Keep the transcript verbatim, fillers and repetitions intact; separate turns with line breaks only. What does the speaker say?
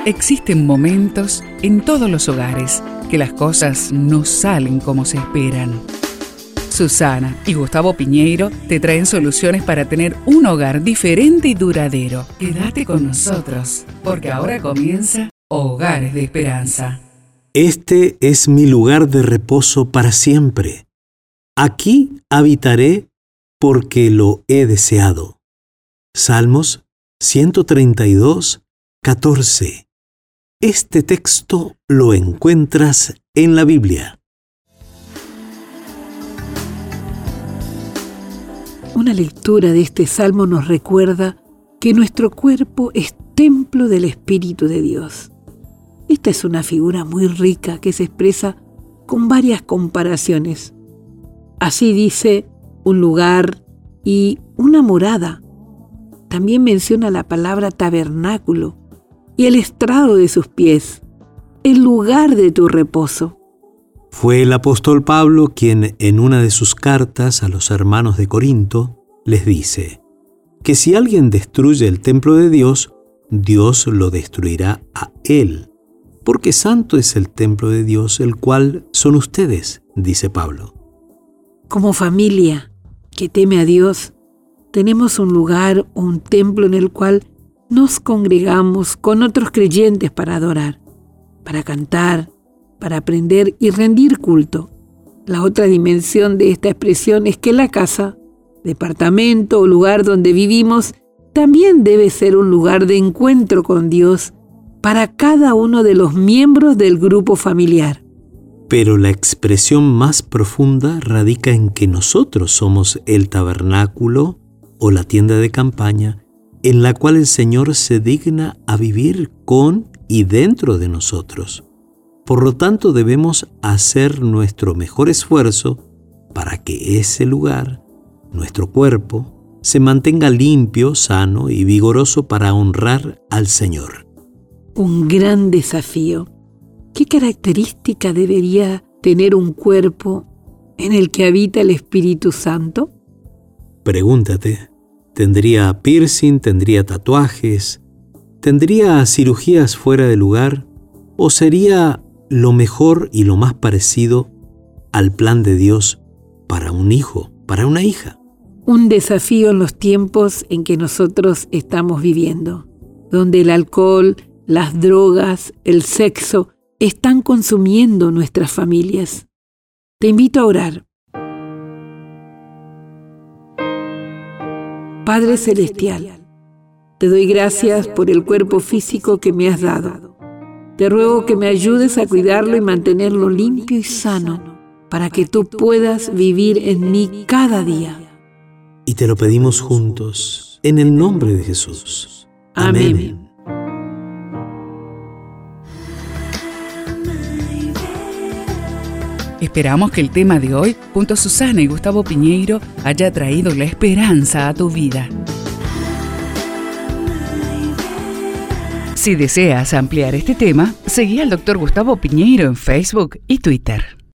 Existen momentos en todos los hogares que las cosas no salen como se esperan. Susana y Gustavo Piñeiro te traen soluciones para tener un hogar diferente y duradero. Quédate con nosotros, porque ahora comienza Hogares de Esperanza.
Este es mi lugar de reposo para siempre. Aquí habitaré porque lo he deseado. Salmos ciento treinta y dos, catorce. Este texto lo encuentras en la Biblia.
Una lectura de este salmo nos recuerda que nuestro cuerpo es templo del Espíritu de Dios. Esta es una figura muy rica que se expresa con varias comparaciones. Así dice un lugar y una morada. También menciona la palabra tabernáculo y el estrado de sus pies, el lugar de tu reposo.
Fue el apóstol Pablo quien en una de sus cartas a los hermanos de Corinto les dice que si alguien destruye el templo de Dios, Dios lo destruirá a él, porque santo es el templo de Dios, el cual son ustedes, dice Pablo.
Como familia que teme a Dios, tenemos un lugar o un templo en el cual nos congregamos con otros creyentes para adorar, para cantar, para aprender y rendir culto. La otra dimensión de esta expresión es que la casa, departamento o lugar donde vivimos también debe ser un lugar de encuentro con Dios para cada uno de los miembros del grupo familiar.
Pero la expresión más profunda radica en que nosotros somos el tabernáculo o la tienda de campaña en la cual el Señor se digna a vivir con y dentro de nosotros. Por lo tanto, debemos hacer nuestro mejor esfuerzo para que ese lugar, nuestro cuerpo, se mantenga limpio, sano y vigoroso para honrar al Señor.
Un gran desafío. ¿Qué característica debería tener un cuerpo en el que habita el Espíritu Santo?
Pregúntate. ¿Tendría piercing? ¿Tendría tatuajes? ¿Tendría cirugías fuera de lugar? ¿O sería lo mejor y lo más parecido al plan de Dios para un hijo, para una hija?
Un desafío en los tiempos en que nosotros estamos viviendo, donde el alcohol, las drogas, el sexo están consumiendo nuestras familias. Te invito a orar. Padre Celestial, te doy gracias por el cuerpo físico que me has dado. Te ruego que me ayudes a cuidarlo y mantenerlo limpio y sano para que tú puedas vivir en mí cada día.
Y te lo pedimos juntos, en el nombre de Jesús. Amén. Amén.
Esperamos que el tema de hoy, junto a Susana y Gustavo Piñeiro, haya traído la esperanza a tu vida. Si deseas ampliar este tema, seguí al doctor Gustavo Piñeiro en Facebook y Twitter.